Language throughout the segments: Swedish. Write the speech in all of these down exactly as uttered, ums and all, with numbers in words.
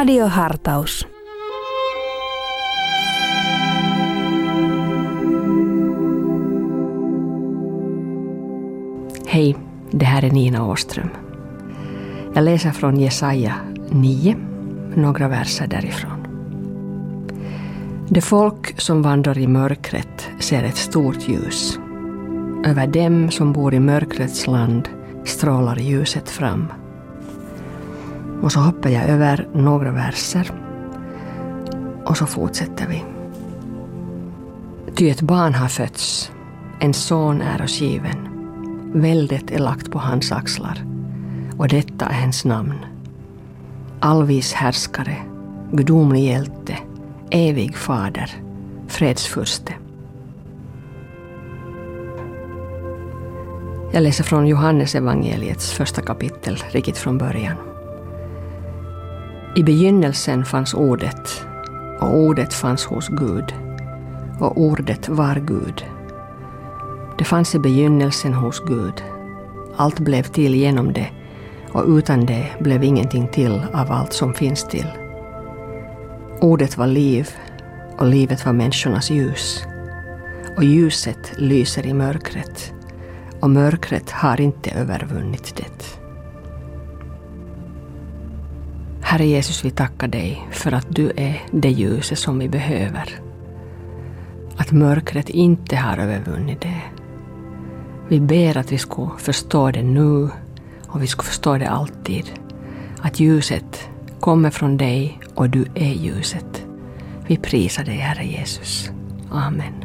Radio Hartaus. Hej, det här är Nina Åström. Jag läser från Jesaja nio, några verser därifrån. Det folk som vandrar i mörkret ser ett stort ljus. Över dem som bor i mörkrets land strålar ljuset fram. Och så hoppar jag över några verser. Och så fortsätter vi. Ty ett barn har fötts, en son är oss given. Väldet är lagt på hans axlar, och detta är hans namn. Allvis härskare, gudomlig hjälte, evig fader, fredsfurste. Jag läser från Johannes evangeliets första kapitel, riktigt från början. I begynnelsen fanns ordet, och ordet fanns hos Gud, och ordet var Gud. Det fanns i begynnelsen hos Gud. Allt blev till genom det, och utan det blev ingenting till av allt som finns till. Ordet var liv, och livet var människornas ljus. Och ljuset lyser i mörkret, och mörkret har inte övervunnit det. Herre Jesus, vi tackar dig för att du är det ljuset som vi behöver. Att mörkret inte har övervunnit det. Vi ber att vi ska förstå det nu, och vi ska förstå det alltid. Att ljuset kommer från dig, och du är ljuset. Vi prisar dig, Herre Jesus. Amen.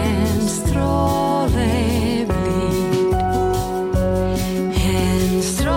Strong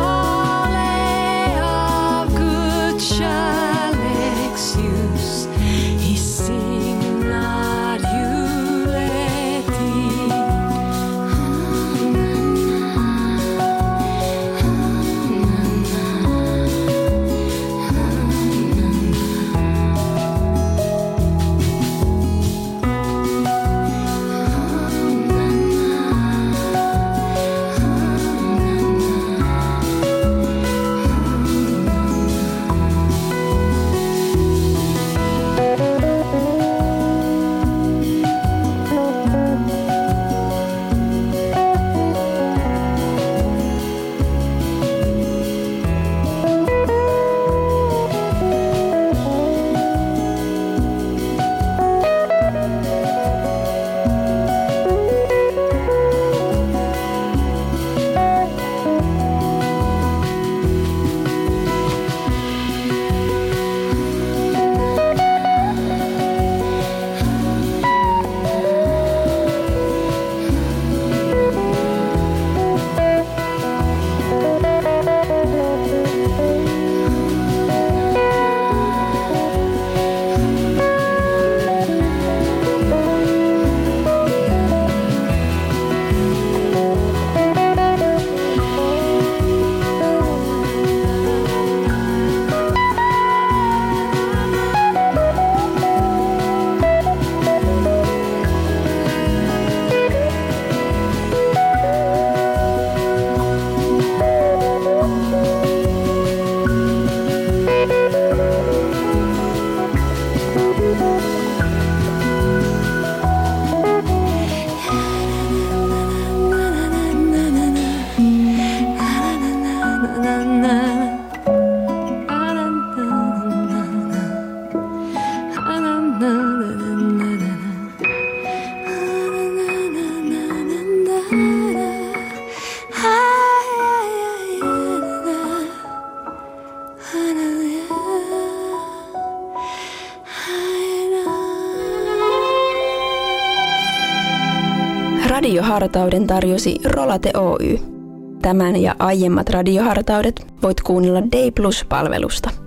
radiohartauden tarjosi Rolate Oy. Tämän ja aiemmat radiohartaudet voit kuunnella Day Plus-palvelusta.